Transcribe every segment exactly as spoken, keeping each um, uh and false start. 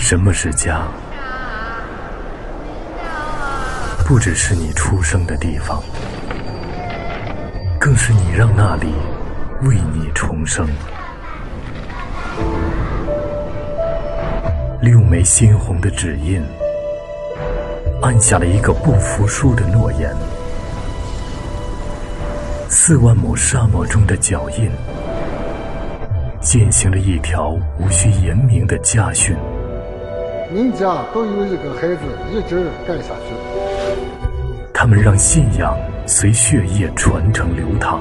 什么是家？不只是你出生的地方，更是你让那里为你重生。六枚鲜红的指印，按下了一个不服输的诺言。四万亩沙漠中的脚印，践行了一条无需言明的家训。 您家都有一个孩子一直干下去。 他们让信仰随血液传承流淌，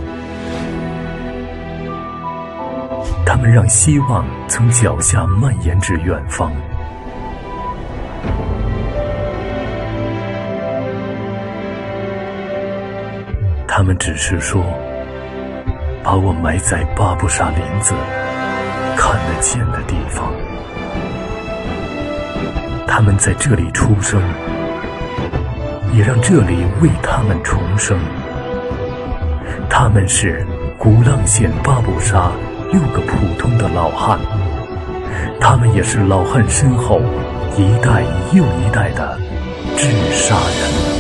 他们让希望从脚下蔓延至远方。他们只是说，把我埋在巴布沙林子看得见的地方。他们在这里出生，也让这里为他们重生。他们是古浪县巴布沙六个普通的老汉，他们也是老汉身后一代又一代的治沙人。